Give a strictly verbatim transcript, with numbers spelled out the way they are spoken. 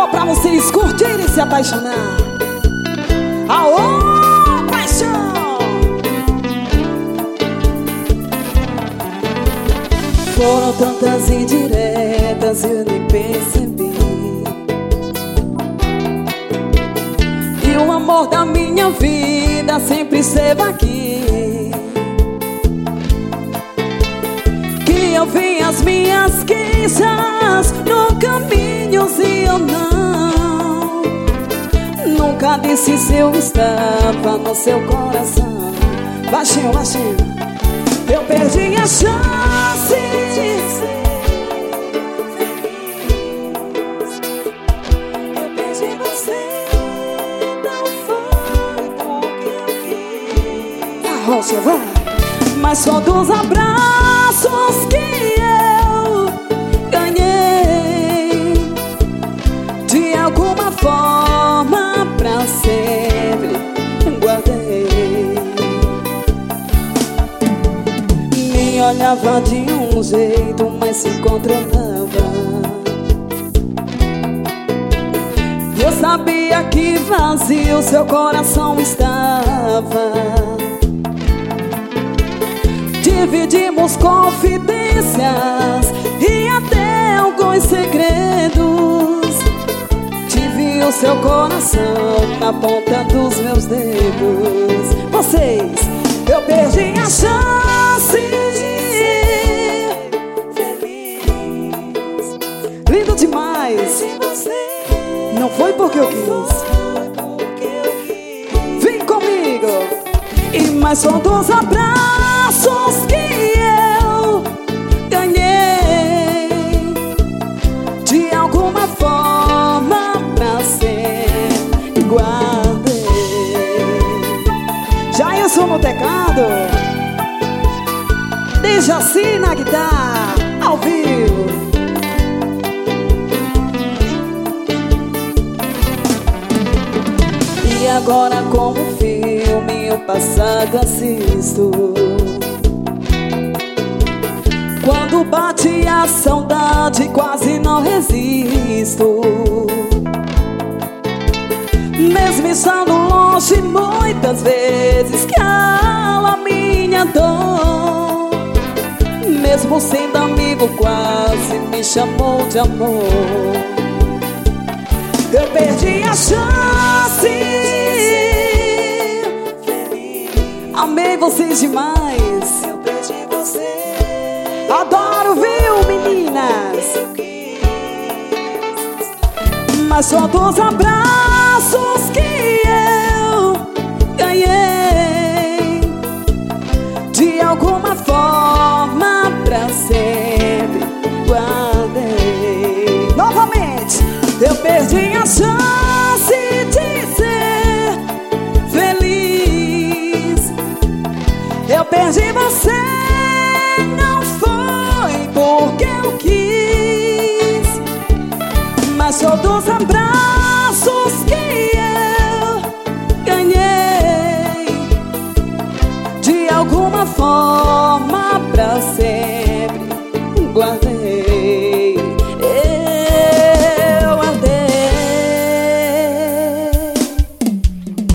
Só pra vocês curtirem e se apaixonar. Aô, paixão! Foram tantas indiretas e eu nem percebi. E o amor da minha vida sempre esteve aqui. Que eu vi as minhas queixas no caminho e eu não. Nunca disse se eu estava no seu coração. Baixinho, baixinho. Eu perdi a chance de ser feliz. Eu perdi você, não foi porque eu quis. A rocha vai. Mas só dos abraços que eu ganhei, de alguma forma pra sempre guardei. Me olhava de um jeito, mas se controlava. Eu sabia que vazio seu coração estava. Dividimos confidências e até alguns segredos. Tive o seu coração na ponta dos meus dedos. Vocês, eu perdi a chance de ser feliz. Lindo demais. Não foi porque eu quis. Vem comigo. E mais só dos abraços que eu ganhei, de alguma forma pra sempre guardei. Já eu sou no teclado, deixa assim na guitarra, ao vivo. E agora como filme o passado assisto. Quando bate a saudade quase não resisto. Mesmo estando longe muitas vezes cala a minha dor. Mesmo sendo amigo quase me chamou de amor. Eu perdi a chance. Amei vocês demais. Eu perdi você. Adoro, viu, meninas? Mas só dos abraços que eu ganhei, de alguma forma pra sempre guardei. Novamente, eu perdi a chance de ser feliz. Eu perdi você, não foi porque eu quis. Mas só dos abraços